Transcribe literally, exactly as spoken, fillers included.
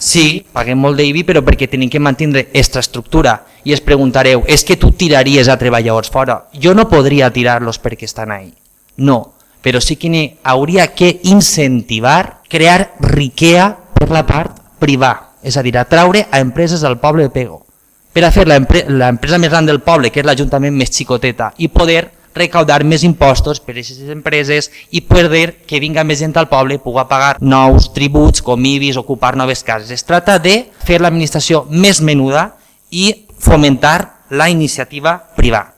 Sí, paguem molt d'I B I, però perquè tenim que mantenir infraestructura. I es preguntareu, és que tu tiraries a treballadors fora? Jo no podria tirar-los perquè estan ahí. No, però sí que hauria que incentivar, crear riquea per la part privada, és a dir, atraure a empreses del poble de Pego, per a fer l'empresa més gran del poble, que és l'Ajuntament més xicoteta, i poder recaudar més impostos per a aquestes empreses i poder que vinga més gent al poble i pugui pagar nous tributs com I B I S, ocupar noves cases. Es tracta de fer l'administració més menuda i fomentar la iniciativa privada.